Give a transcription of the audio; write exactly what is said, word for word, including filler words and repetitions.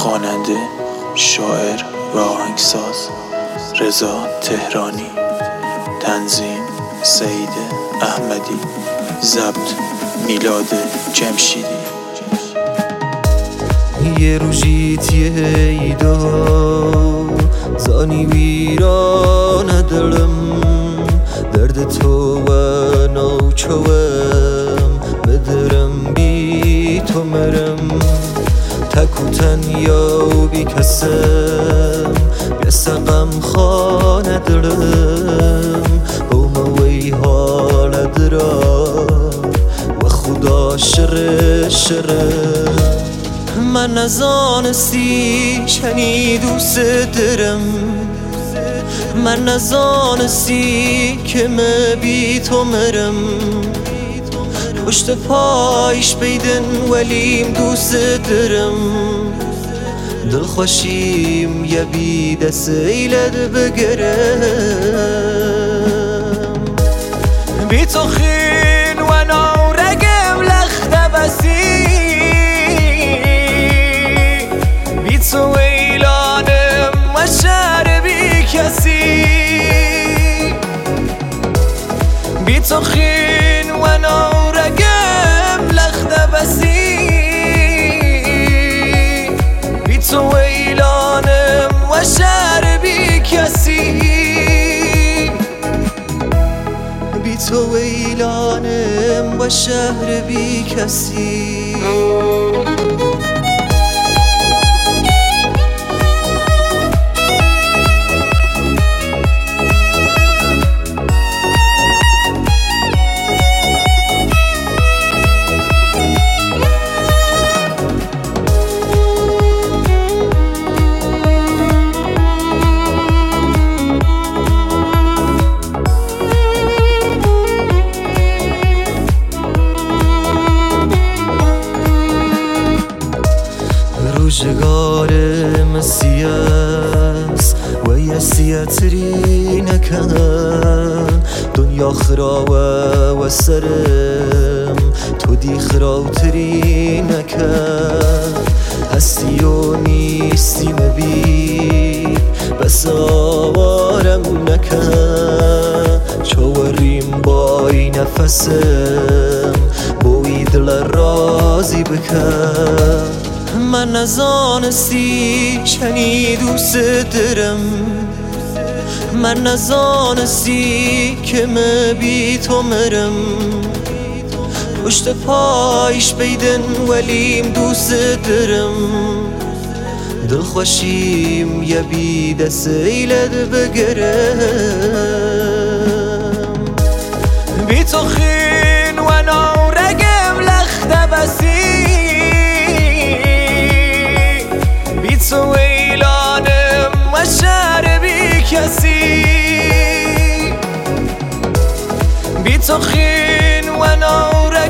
خواننده، شاعر و آهنگساز رضا تهرانی. تنظیم سعید احمدی. ضبط میلاد جمشیدی. یه روژیتیه ایدا زانی ویران دلم، درد تو و نوچوم بدرم بی تو مرم، تک و تنیا و بی کسم بیسقم خانه دلم، بوموی حال درار و خدا شر شر. من نزانستی شنی دوست دارم، من نزانستی که من بی تو مرم، پشت پایش بیدن ولیم دوست دارم، دلخوشیم یه بی دست ایلد بگرم، بی تو خین و نورگم لخت بسی، بی تو ویلانم و شهر بی کسی، بی تو خین و نورگم لخت بسی، بی تو ویلانم و شهر بی کسی، بی تو ویلانم و شهر بی کسی. روزگار مسیاس و یه سیاتری نکن، دنیا خرابه و سرم تو دی خراوتری نکن، هستی و نیستی مبی بس آوارم نکن، چوریم بای نفسم بوی دل رازی بکن. من نزانستی شنی دوست دارم، من نزانستی که من بی تو مرم، پشت پایش بیدن ولیم دوست دارم، دلخوشیم یه بی دست ایلد بگرم، بی تو خین و نورگم لخت بسی، تو ویلانم و شهر بی کسی، بی تو خین و نور